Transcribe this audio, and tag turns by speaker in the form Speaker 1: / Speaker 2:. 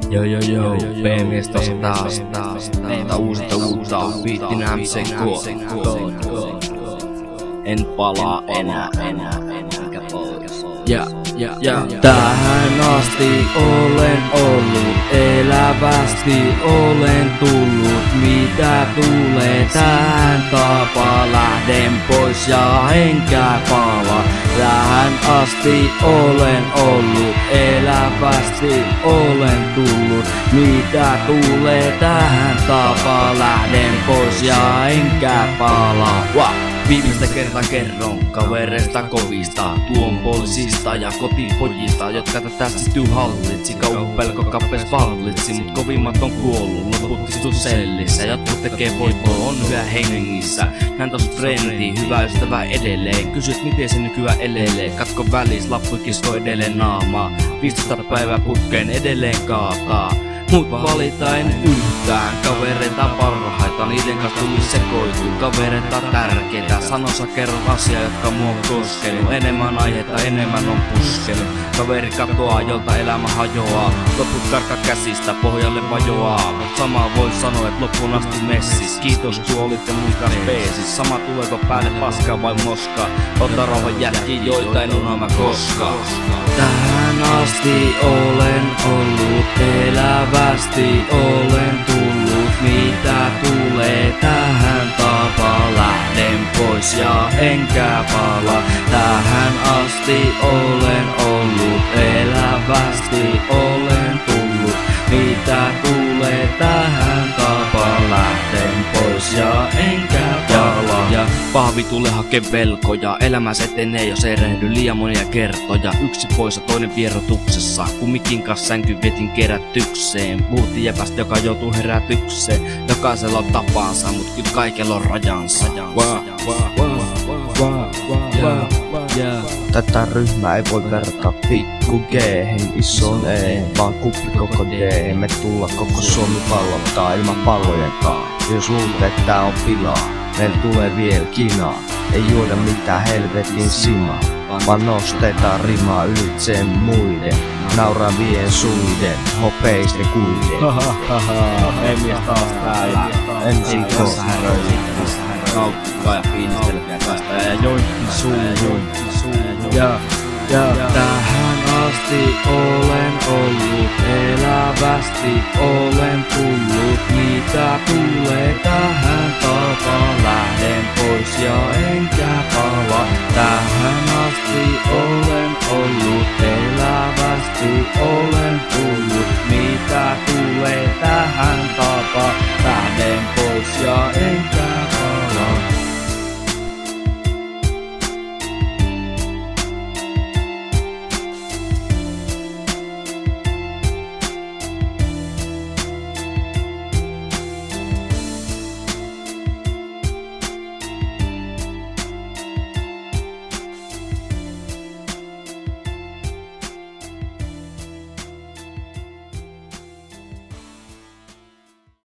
Speaker 1: Joo, B-mies tossa taas. Uusinta uutta, viittinä MCK. En palaa enää.
Speaker 2: Tähän asti olen ollut, elävästi olen tullut. Mitä tulee tähän tapaan, lähden pois ja enkä palaa. Tähän asti olen ollut, elävästi olen tullut. Mitä tulee tähän tapaan, lähden pois ja enkä palaa.
Speaker 1: Viimeistä kertaa kerron kavereista kovista, tuon poliisista ja kotipojista, jotka tätä sistyy hallitsi. Kauhu pelko kappes vallitsi, mut kovimmat on kuollut, loput istu sellissä. Jotkut tekee voittoa, on yhä hengissä. Hän tos frendi, hyvä ystävä edelleen. Kysyt miten se nykyään elelee, katko välis, lappu kisko edelleen naamaa. 15 päivää putkeen edelleen kaataa. Mut valita en yhtään, kavereita parhaita, niiden kanssa tuli sekoitu. Kavereita tärkeitä, sanossa kerron asia, jotka mua on koskenut. Enemmän aiheita, enemmän on puskelu. Kaveri katoaa, jolta elämä hajoaa. Loput karka käsistä, pohjalle vajoaa. Mut samaa voi sanoa, et loppuun asti messis. Kiitos kun olitte mun kanssa peesis. Sama tuleeko päälle paskaa vai moskaa. Ota rauhan jätkiä, joita en unohda koskaan.
Speaker 2: Tähän asti olen ollut, elävästi olen tullut. Mitä tulee tähän tapaan, lähden pois ja enkä palaa. Tähän asti olen ollut, elävästi olen tullut. Mitä tulee tähän tapaan, lähden pois ja enkä palaa.
Speaker 1: Ja pahvi tulee hake velkoja, elämässä etenee jos erehdy liian monia kertoja. Yksi pois ja toinen vierotuksessa, kun mikin kanssa sänky vietin kerätykseen. Puhuttiin jäpästä, joka joutuu herätykseen. Jokaisella on tapansa, mut kyllä kaikella on rajansa.
Speaker 3: Tätä ryhmää ei voi verrata pikku G-hen, isoon E, vaan kuppi koko D. Me tulla koko Suomi pallottaa ilman pallojenkaan. Jos luulet, että tää on pilaa, meillä tulee vielä kinaa. Ei juoda mitään helvetin simaa, vaan nostetaan rimaa ylitseen muiden. Nauravien suiden, hopeisten kuiden.
Speaker 1: Ei mies taas täällä.
Speaker 3: Ensin
Speaker 1: Nauttikaa ja fiilistelkää tästä ja joinkin suuhun.
Speaker 2: Tähän asti olen ollut, elävästi olen tullut. Mitä tulee tähän tapaan, lähden pois ja enkä palaa. Tähän asti olen ollut, elävästi olen tullut.